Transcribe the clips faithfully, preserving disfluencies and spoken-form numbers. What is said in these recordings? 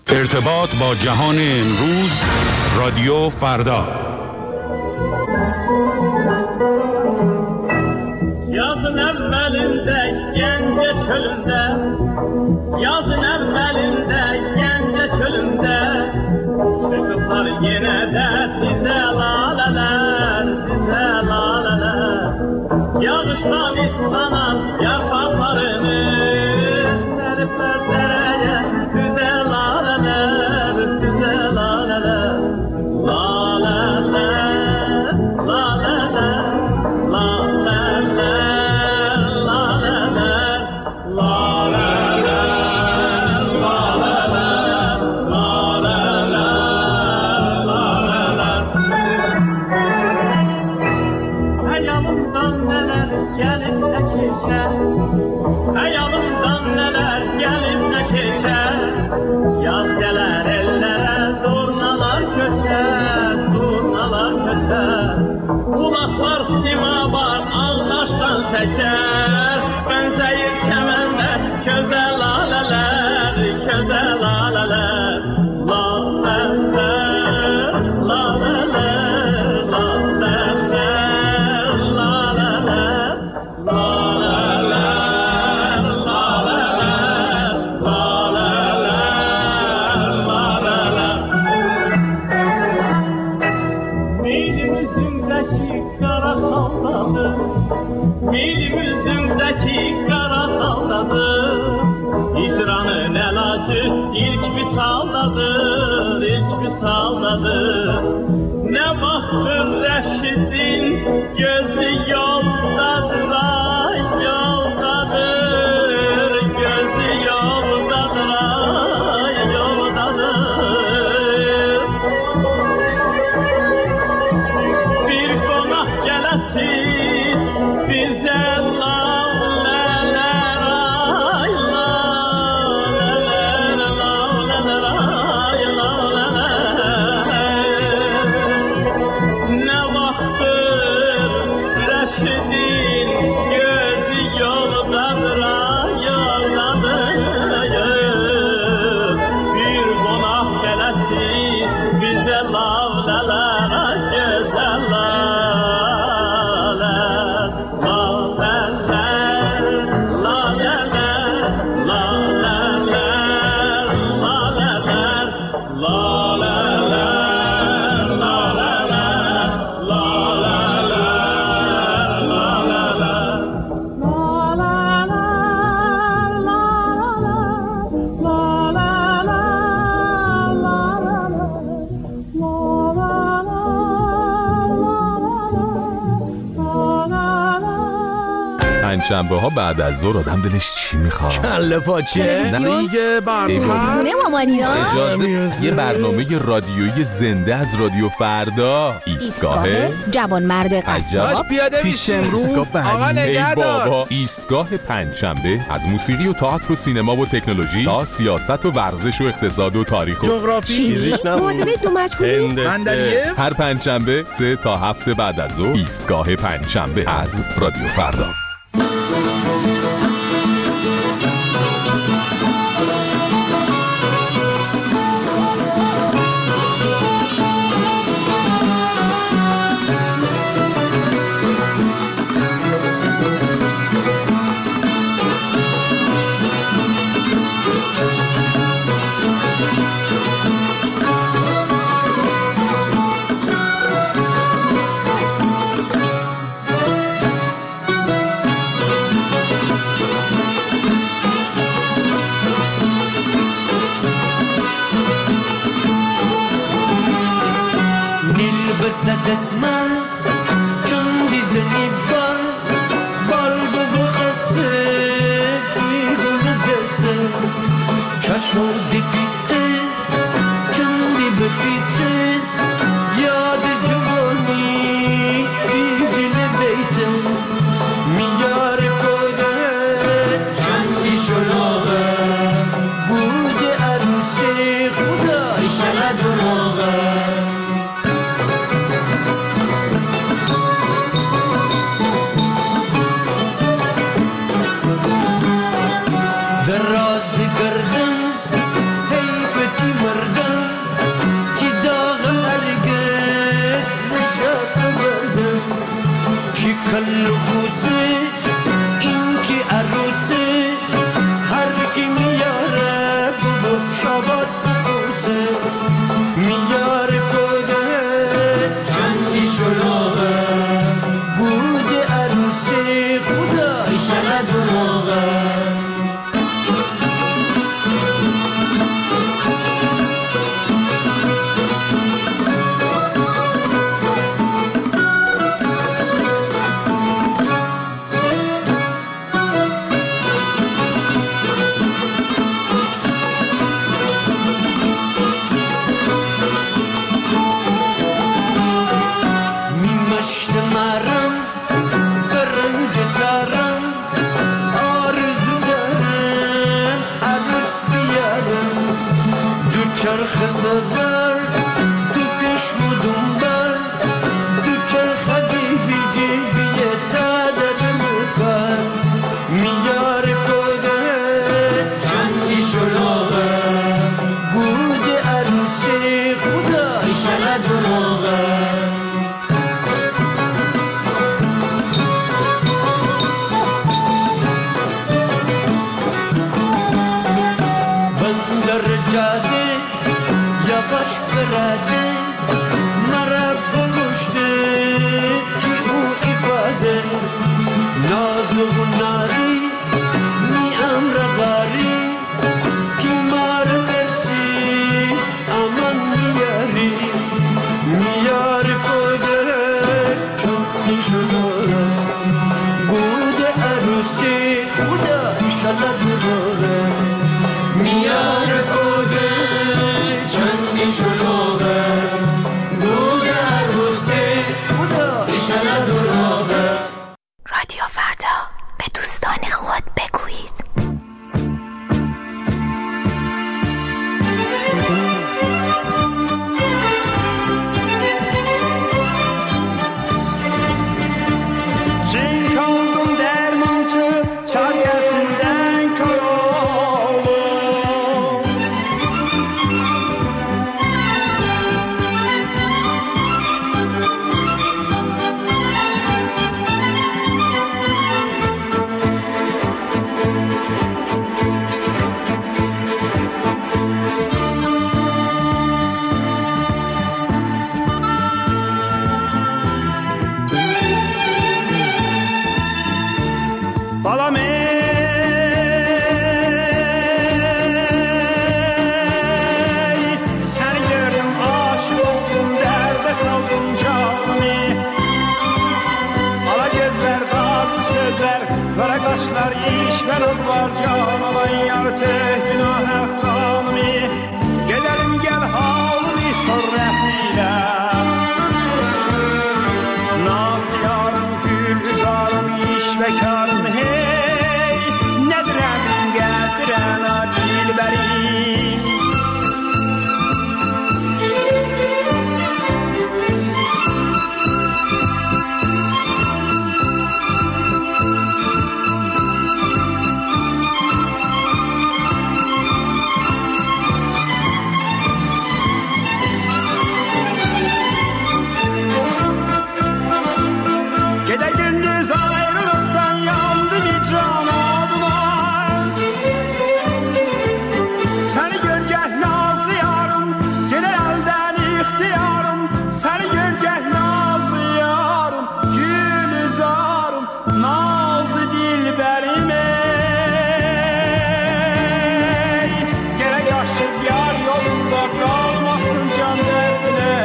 ارتباط با جهان امروز، رادیو فردا. Yazın evvelinde gence çölünde, yazın evvelinde gence çölünde, çocuklar yine de size laleler, size laleler. Yağıştan islanan yapraklarını seripler dereye, size laleler, size laleler. Laleler, laleler, laleler, laleler, laleler, laleler, laleler, laleler. Hayalımdan neler gelip de geçer, hayalımdan neler gelip de geçer. Yaz gelir ellere zurnalar köçer, zurnalar köçer. Kulaklar sima var ağdaştan şeker, benzeyir kemende köze laleler, köze laleler. Laleler, laleler, laleler, laleler, laleler, laleler, laleler. Milimizindeki kara saldadı, milimizindeki kara saldadı. Hicranın elacı ilk bir saldadır, ilk bir saldadır. Ne baktır Reşit'in gözü yoldadır, ay yoldadır. Gözü yoldadır, ay yoldadır. Bir konak gelesiz bize laleler, ay laleler, laleler, ay laleler. Ne vaxtdır Reşidin gözü yoldadır, ay yoldadır. Bir konak gelesiz bize laleler, ay güzel laleler. Laleler, laleler, laleler, laleler, laleler, laleler, پنجشنبه ها بعد از ظهر آدم دلش چی میخواد؟ کله پاچه دیگه برنامه خونه مامانینا اجازه یه برنامه رادیویی زنده از رادیو فردا. ایستگاه جوانمرد قصاب پیاده میشه آقا ای نگهدار. بابا، ایستگاه پنجشنبه از موسیقی و تئاتر و سینما و تکنولوژی تا سیاست و ورزش و اقتصاد و تاریخ و جغرافی فیزیک معادله دو مجهولی بندریه هر پنجشنبه سه تا هفته بعد از ظهر. ایستگاه پنجشنبه از رادیو فردا. بزد اسمم چون دیزنی بال بال بگو خسته بیرون دسته چشم دی بیته چون دی بپیته یاد جوانی دیدین بیته میار کوده چون دی شلوغه بود عروسی خدا ایشالا دروغه دراز گردن حیفتی چرخ سفر تو کشم و دنبال تو چرخ جیبی جیبی تادر مکار میار کده چندی شلوغه گود عروسی خدا ایشالا دروغه جاده یواش براده مرا بکشته که او ifade ناز و ناری می امر غاری که مار برسی امان میاری میار کده چون شده بود عروسی خدا ایشالا دروغه میار کده چندی شلوغه بود عروسی خدا ایشالا دروغه. رادیو فردا به دوستان خود بگویید. Çin kaldım dermancı çarkasından karalı Balam ey, seni gördüm aşık oldum derde saldım canımı. Ala gözler bazı sözler, kara kaşlar işver var can alan yar tek günah kanımı. Gelelim gel halımı sor rahmiyle. Naz yarım gül üzarım iş bekarım hey. Geldiren dilberim gece gündüz ayrılıktan yandı bir can adıma. Seni görgeh nazlı yarım, gelir elden ihtiyarım. Seni görgeh nazlı yarım, gül üzarım, nazlı dilberim ey. Gerek aşık yar yolunda kalmasın can derdine.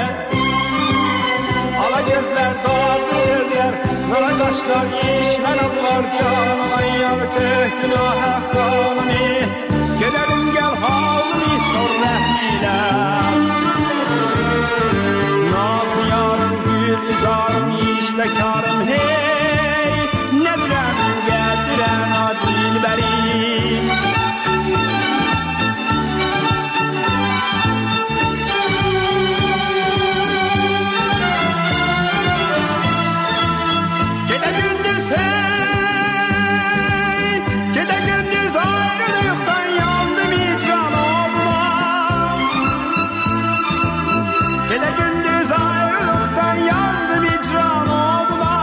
Ala gözler darlı sözler, kara kaşlar işmen ablar can alan yar tek günah kanımı. Gelelim gel halımı sor rahmiyle. Naz yarım gül izarım iş bekarım hey. Ne bilem geldiren dilberim. Gece gündüz hey, gece gündüz ayrılıktan yandım icran adıma. Gece gündüz ayrılıktan yandım icran adıma.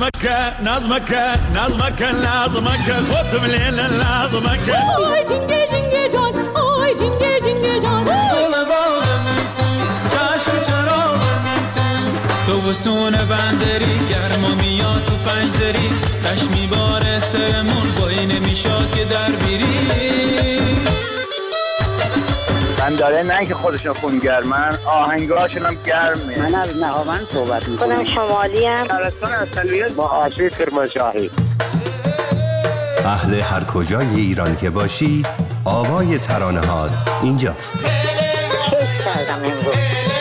نظمك نظمك نظمك لازمك خود مليل لازمك آی جنگه جنگه جان آی جنگه جنگه جان گل باغ میتون جشن چراغ میتون تو بسون بندری گرما میاد تو پنجدری تش میباره سرمون بایی نمیشاد که در بیری من داره نه که خودشون خونگرمن آهنگاشون هم گرمه. من از نهاوند صحبت میکنم. خودم شمالی هم شهرستان اصلیت با آشوی کرمانشاهی. اهل هر کجای ایران که باشی آوای ترانه‌هات اینجاست. کیف کردم امروز.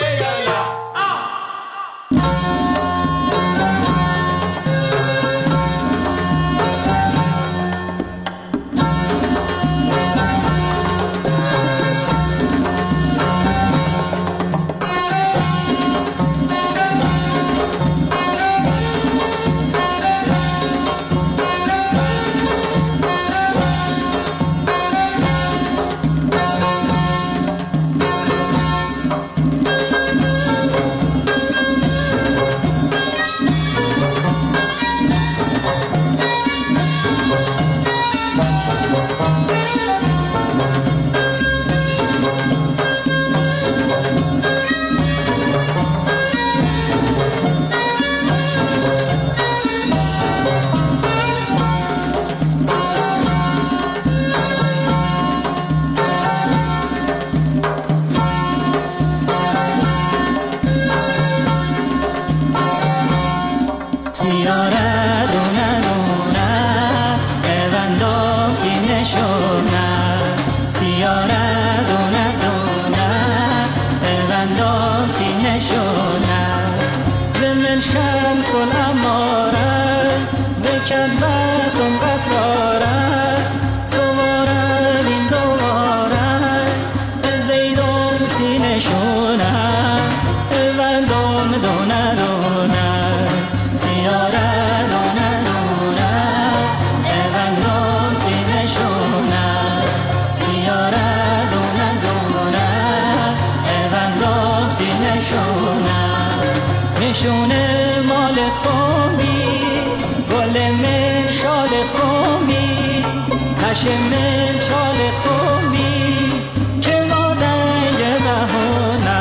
نشونه مال خومی گل من شال خومی هشه من چال خومی که مادنگ بهونه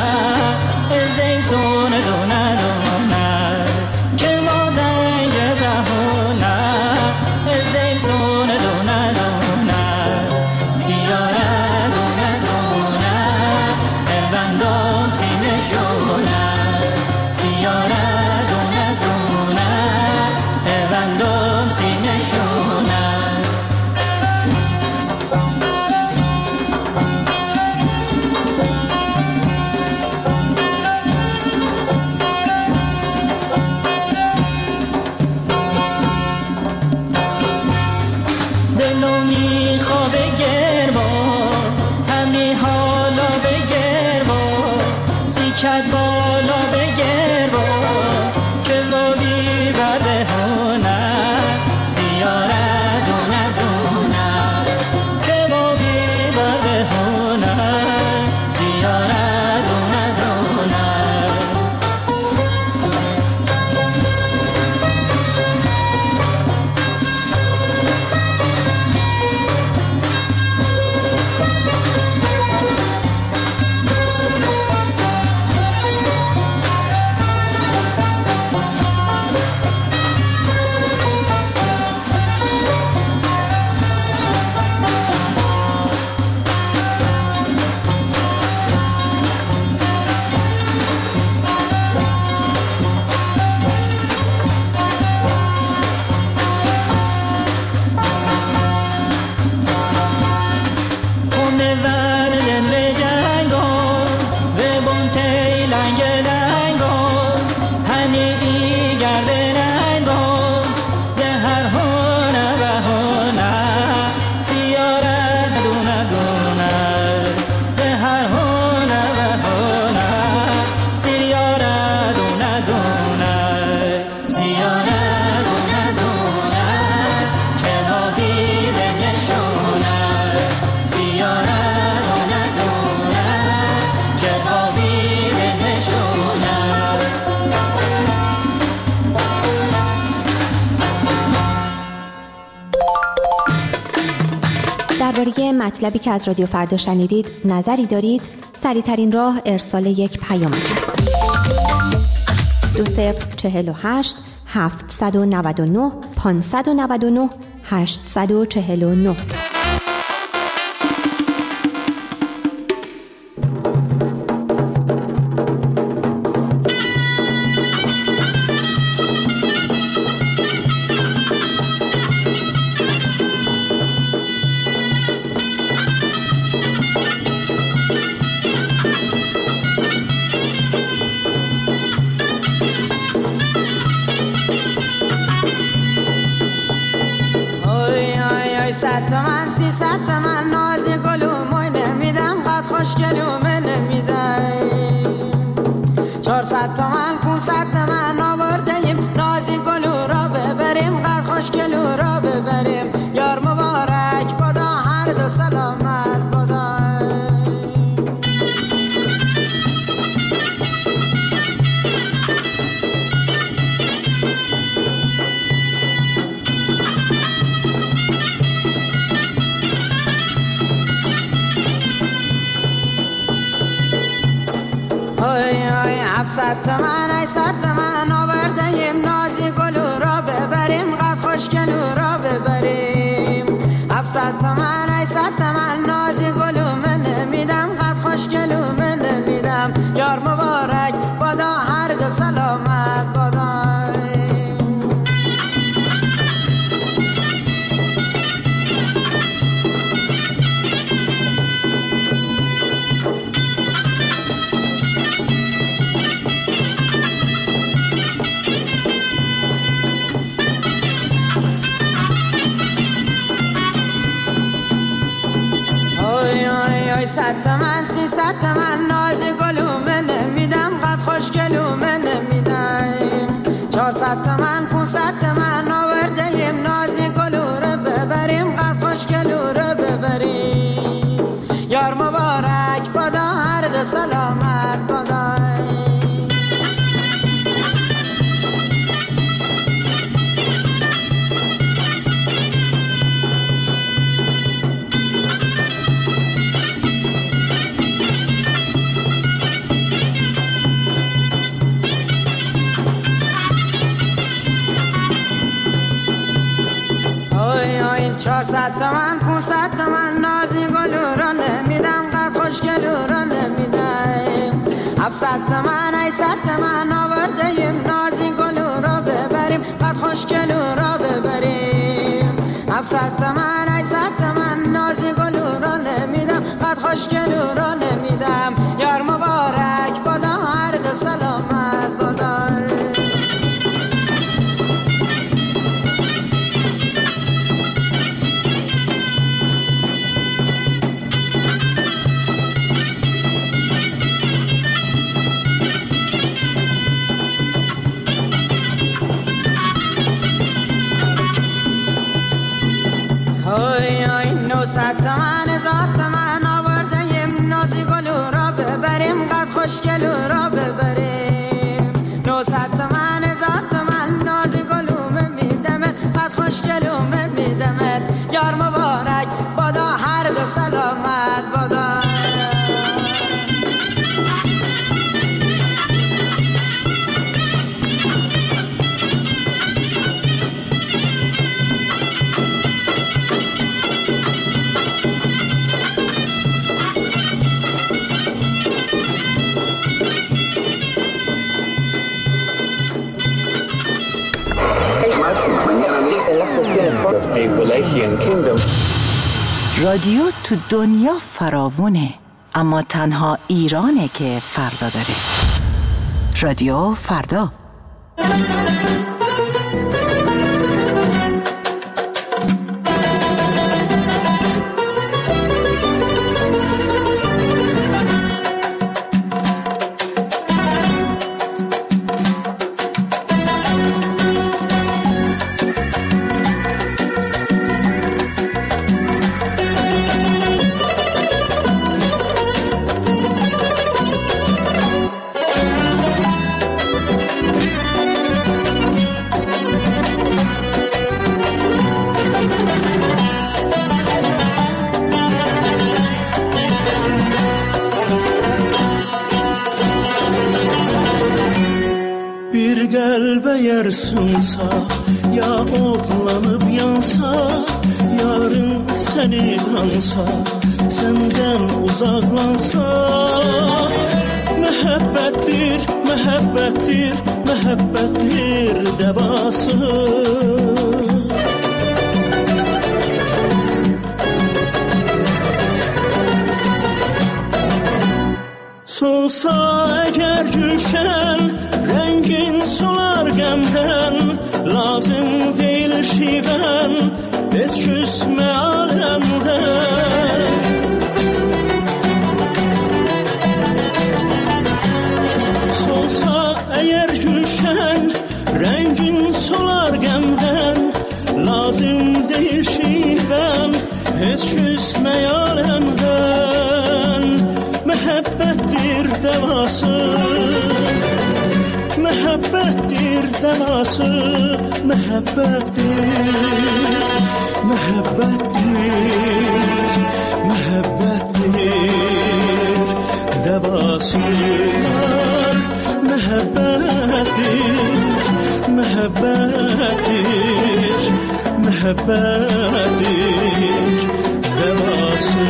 زیزون دونه دونه که مادنگ بهونه زیزون دونه دونه سیاره دونه دونه بندم سینه شونه سیاره دونه دونه بندم سینه شونه دلو میخوابه گرما همی حالا بگرما سیکت بالا بگرما که با بی برده هونه سیاره دونه دونه که با بی برده هونه سیاره دونه دونه مطلبی که از رادیو فردا شنیدید نظری دارید؟ سریع‌ترین راه ارسال یک پیامک است. دو صفر چهل و هشت هفتصد و نود و نه پانصد و نود و نه هشتصد و چهل و نه. صد تومن سی صد تومن نازی گلوموی نمیدم قد خوشگلومه نمیدم چهارصد تومن پونصد تومن آوردیم نازی گلو را ببریم قد خوشگلو را ببریم یار مبارک بادا هر دو سلامت بادا هفتصد تومن هشتصد تومن آوردیم نازی گلو را ببریم قد خوشگلو را ببریم هفتصد تومن هشتصد تومن نازی گلو من نمیدم قد خوشگلو من نمیدم یار مبارک بادا هر دو سلامت بادا صد تومن سی صد تومن نازی گلومه نمیدم قد خوشگلومه نمیدم چهارصد تومن پونصد تومن آوردیم نازی گلو رو ببریم قد خوشگلو رو ببریم یار مبارک بادا هر دو سلامت بادا چهارصد تومن پونصد تومن نازی گلو را نمیدم قد خوشگلو را نمیدم هفتصد تومن هشتصد تومن آوردیم نازی گلو را ببریم قد خوشگلو را ببریم هفتصد تومن هشتصد تومن نازی گلو را نمیدم قد خوشگلو را نمیدم یار مبارک بادا هر دو سلامت بادا نوصد تومن هزار تومن آوردیم نازی گلو را ببریم قد خوشگلو را ببریم نوصد تومن هزار تومن نازی گلو میدمت قد خوشگلو میدمت یار مبارک بادا هر دو سلامت بادا رادیو تو دنیا فراوونه، اما تنها ایرانه که فردا داره. رادیو فردا. qəlbə yarsınsa, ya odlanıb yansa, yarın səni tansa, səndən uzaqlansa, məhəbbətdir, məhəbbətdir, məhəbbətdir dəvası. Solsa əgər gülşən, rəngin solar qəmdən, lazım deyil şivən, heç küsmə aləmdən. Solsa əgər gülşən, rəngin solar qəmdən, lazım deyil şivən, heç küsmə aləmdən. Məhəbbətdir dəvası, məhəbbətdir dəvası, məhəbbətdir, məhəbbətdir, məhəbbətdir dəvası. Məhəbbətdir, məhəbbətdir, məhəbbətdir dəvası.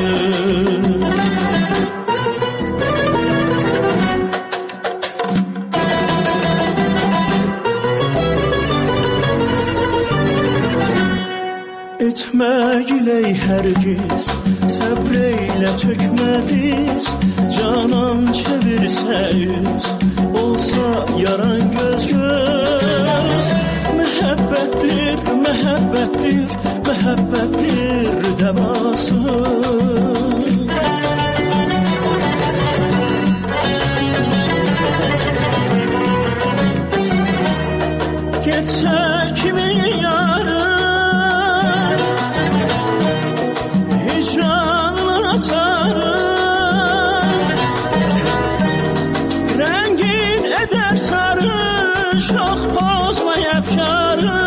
Etməklə hər giz, səbr eylə çökmədiz, canan çevirsə yüz, olsa yaran göz göz. Məhəbbətdir, məhəbbətdir, məhəbbətdir dəvası. Getsə kimin yarı, hicranına sarı, rəngin edər sarı, şox bozmay əfkarı.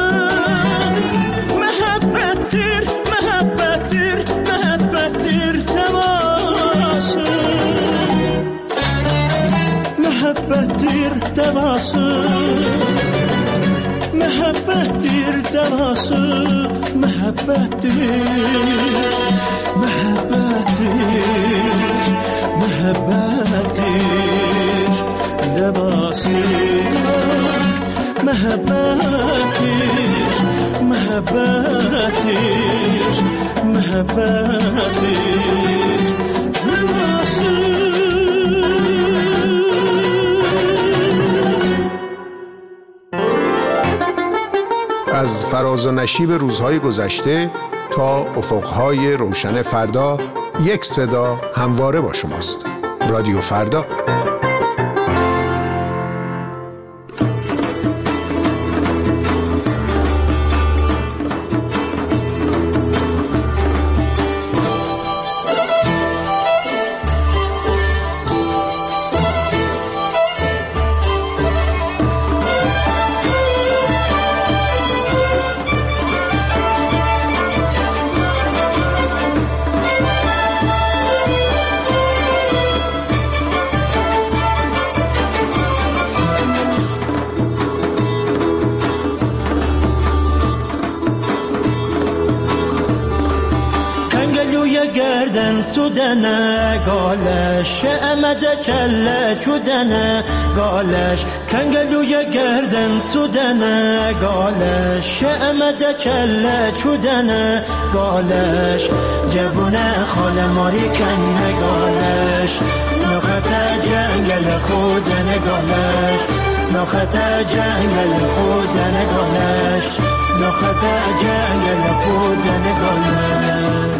Məhəbbətdir, məhəbbətdir, məhəbbətdir dəvası. Məhəbbətdir dəvası, məhəbbətdir dəvası, məhəbbətdir, məhəbbətdir, məhəbbətdir dəvası. Məhəbbətdir, məhəbbətdir, məhəbbətdir dəvası. از فراز و نشیب روزهای گذشته تا افقهای روشن فردا، یک صدا همواره با شماست. رادیو فردا. سودنه گالش امده کله چودنه گالش کنگلوی گردن سودنه گالش امده کله چودنه گالش جوونه خال ماری کنه گالش نخت جنگل خودنه گالش نخت جنگل خودنه گالش نخت جنگل خودنه گالش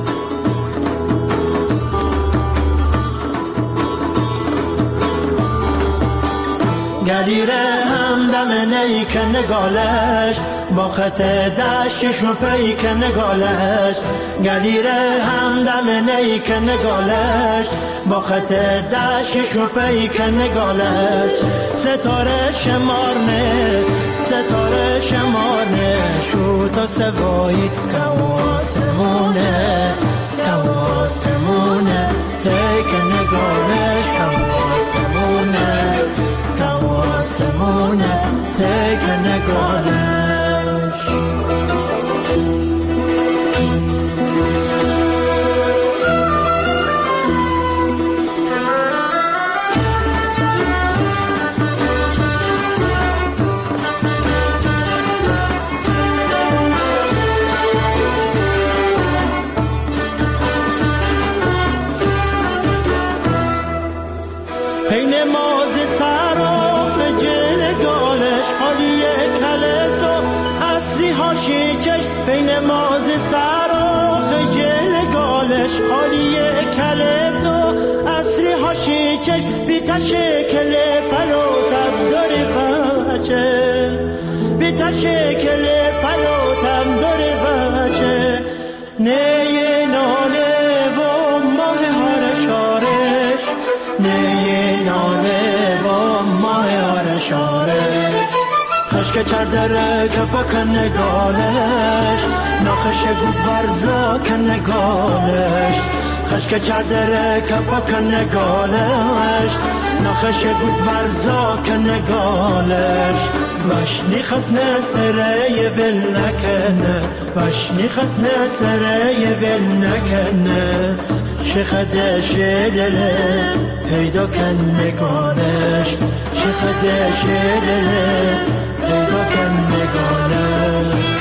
گلیره همدم نیکن نگالش با خط دشتش و پیکن نگالش گلیره همدم نیکن نگالش با خط دشتش و پیکن نگالش ستاره شمارنه ستاره شمارنه شو تا سوایی کواسمونه کواسمونه تیکن نگالش کواسمونه کواسمونه که نگالش پین ماز سراخ جل گالش خالی کلس و اصری هاشی چش پین ماز سراخ جل گالش خالی کلس و اصری هاشی چش بیتا شکل پلو تب داری بچه بیتا شکل پلو تب داری بچه نیه ناله و ماه هارشارش نیه ناله و ماه هارشارش خشک چردره که بکن نگالش ناخش گود ورزا که نگالش خشک چردره که بکن نگالش ناخش گود ورزا که نگالش باش نیخست نسره ول نکنه باش نیخست نسره ول نکنه شخدش دله پیدا کن نگالش شخدش دله پیدا کن نگالش